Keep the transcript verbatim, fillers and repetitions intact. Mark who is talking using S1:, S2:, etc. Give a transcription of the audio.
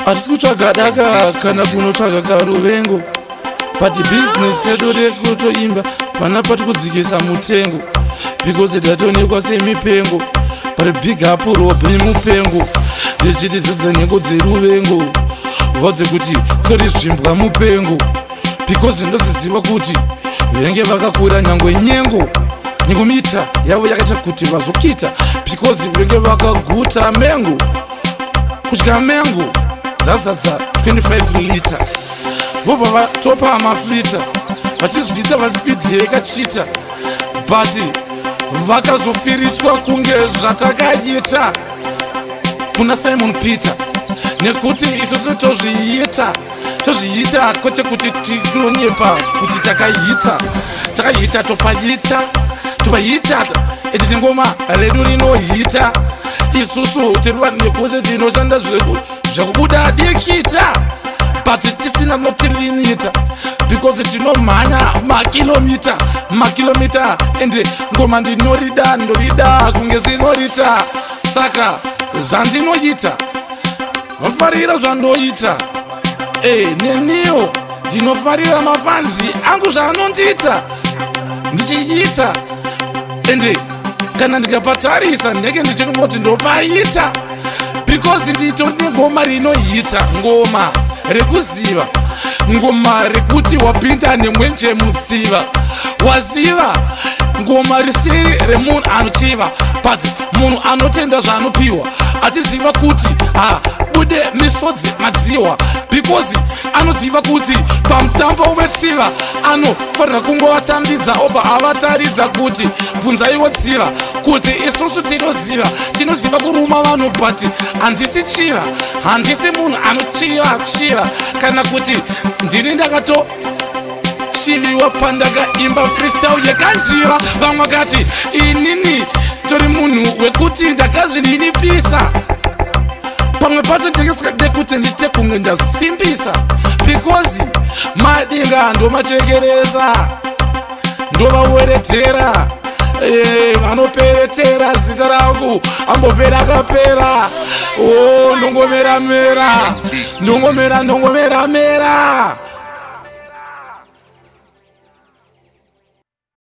S1: Hatisi kutsvaga daka kana kunotsvaga karuvengo. But business yedu rekutoimba pana pati kudzikisa mutengo. Because tatonekwa semipengo. But big up Robi mupengo. Ndichiti dzidza nhengo dzeruvengo. Vodze kuti tsori zvimbwa mupengo. Because ndoziziva kuti venge vakakura nyangwe nyengo. Nyingomita yavo yakaita kuti vazokita. Because venge vakaguta mengo. Kudya mengo dzadzadza twenty-five liter. Vobva vatopa amaflita vachizviita vazipidhi yakachita. But vakazofiritwa kunge zvatakaita kuna Simon Peter. Nekuti isusu tozviita tozviita kwete kuti tiklonyepa kuti takaita takaita topaita topaita eti tingoma redu rinohita isusu tiri vanhu nekuti tinoshanda zvekubuda dikita. But tisina notilimita because tinomhanya makilomita makilomita ende ngoma ndinorida ndorida kunge zinorita. Saka zvandinoita vafarira zvandoita. Eh, neniyo ndinofarira mafanzi angu zvaanondiita ndichiita. Ende kana ndikapatarisa ndenge ndichingoti ndopaita because nditori ngoma rinoita, ngoma rekuziva, ngoma rekuti wapinda nemwenje mutsiva, waziva ngoma risiri remunhu anochiva but munhu anotenda zvaanopiwa achiziva kuti ha bude misodzi madziwa because anoziva kuti pamutambo wetsiva anofanira kungovatambidza obva avataridza kuti bvunzaiwo tsiva kuti isusu tinoziva tinoziva kuruma vanhu but handisi chiva handisi munhu anochiva chiva kana kuti ndini ndakato chiviwa pandakaimba freestyle yekanjiva. Vamwe vakati inini tori munhu wekuti ndakazvininipisa pamwe pacho ndingasikade kuti ndite kunge ndazisimbisa because madinga ndomachekeresa ndovaweretera vanoperetera zita rangu ambopera akapera. Oh, ndongomera mera ndongomera ndongomera mera.